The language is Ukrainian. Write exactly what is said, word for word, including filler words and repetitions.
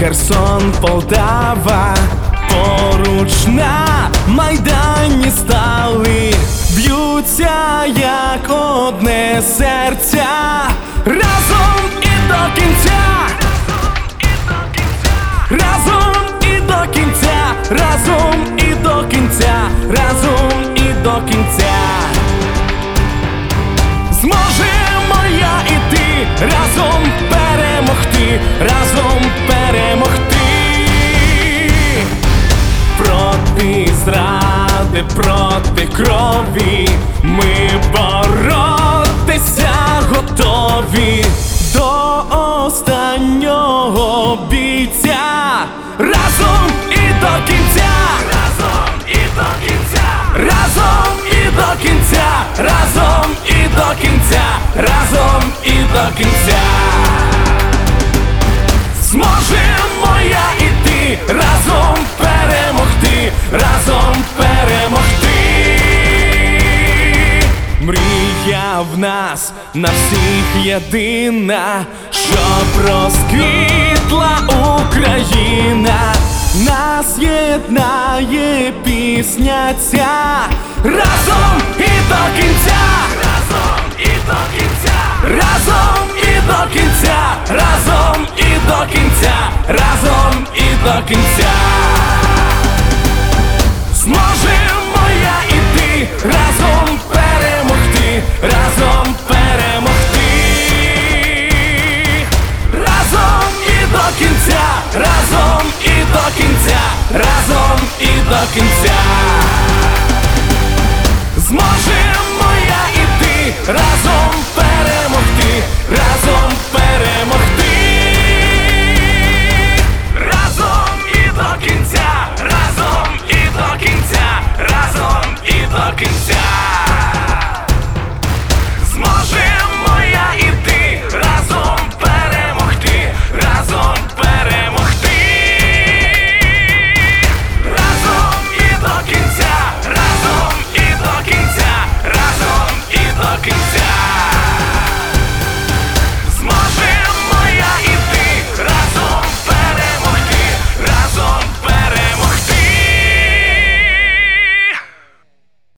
Херсон, Полтава, поруч на Майдані стали, б'ються як одне серця, разом і до кінця, разом і до кінця, разом і до кінця, разом і до кінця. Зможемо я і ти разом перемогти, разом перемогти. Проти зради, проти крові ми боротися готові до останнього бійця. Разом і до кінця, разом і до кінця, разом і до кінця, разом і до кінця, разом і до кінця. Зможемо я і ти разом перемогти, разом перемогти. Мрія в нас на всіх єдина, щоб розквітла Україна. Нас єднає пісня ця, разом і до кінця, разом і до кінця, разом і до кінця, разом і до кінця, разом і до кінця. Зможемо я і ти разом перемогти, разом перемогти. Разом і до кінця, разом і до кінця, разом і до кінця. Зможемо я і ти разом